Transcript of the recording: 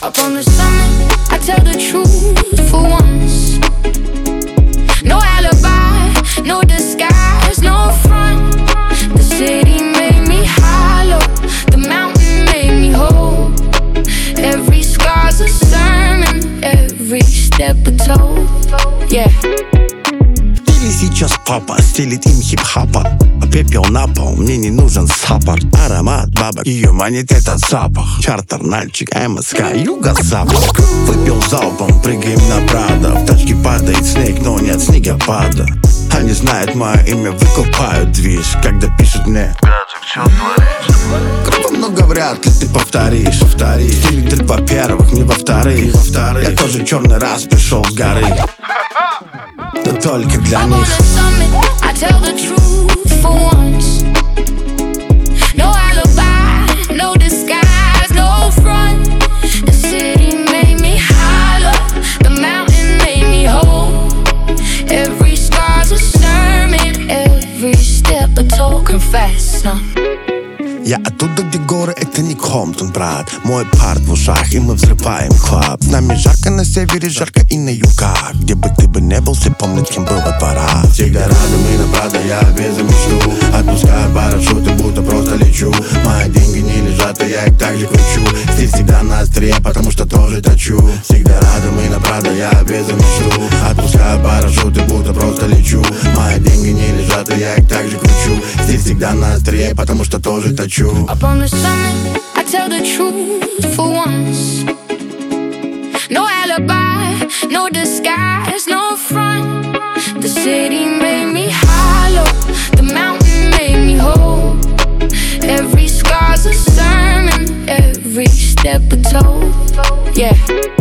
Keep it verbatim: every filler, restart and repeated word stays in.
Up on the summit, I tell the truth for once. No alibi, no disguise, no front. The city made me hollow, the mountain made me whole. Every scar's a sermon, every step a toll. Yeah. Или сейчас папа стелит им хип-хапа, а пепел на пол, мне не нужен саппорт. Аромат бабок, ее манит этот запах. Чартер, Нальчик, МСК, юго-запад. Выпил залпом, прыгаем на Прадо. В тачке падает снег, но нет снегопада. Они знают мое имя, выкупают движ, когда пишут мне: круто много вряд ли ты повторишь, повторишь. Стиль ты, во-первых, не во-вторых, во-вторых. Я тоже черный раз пришел с горы, да только для Up них. on the summit, I tell the truth for once. No alibi, no disguise, no front. The city made me hollow, the mountain made me whole. Every scar's a sermon, every step a toll. Confess, son. Я оттуда, где горы, это не Комптон, брат. Мой парт в ушах, и мы взрываем клаб. С нами жарко на севере, жарко и на югах. Где бы ты бы не был, все помнят, кем был во дворах. Всегда рядом и на Прадо, я без мечту. Отпускаю парашюты, будто просто лечу. Мои деньги не лежат, и я их так же кручу. Стиль всегда на острие, потому что тоже точу. Всегда рядом и на Прадо, я без мечту. Отпускаю парашюты, будто просто лечу. Мои деньги не лежат, и я их так же кручу. Стиль всегда на острие, потому что тоже точу. Up on the summit, I tell the truth for once. No alibi, no disguise, no front. The city made me hollow, the mountain made me whole. Every scar's a sermon, every step a toll. Yeah.